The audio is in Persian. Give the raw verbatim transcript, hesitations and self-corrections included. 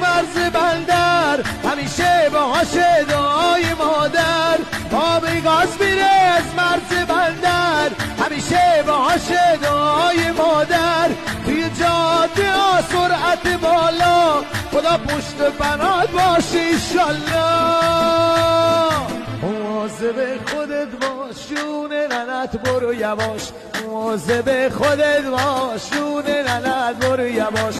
مرز بندر همیشه باهاش دعای مادر. بابی گاز میره از مرز بندر همیشه باهاش دعای مادر. توی جاده ها سرعت بالا خدا پشت بنات باشه ایشالله. مواظب خودت باش شونه ننت برو یواش. مواظب خودت باش شونه ننت برو یواش.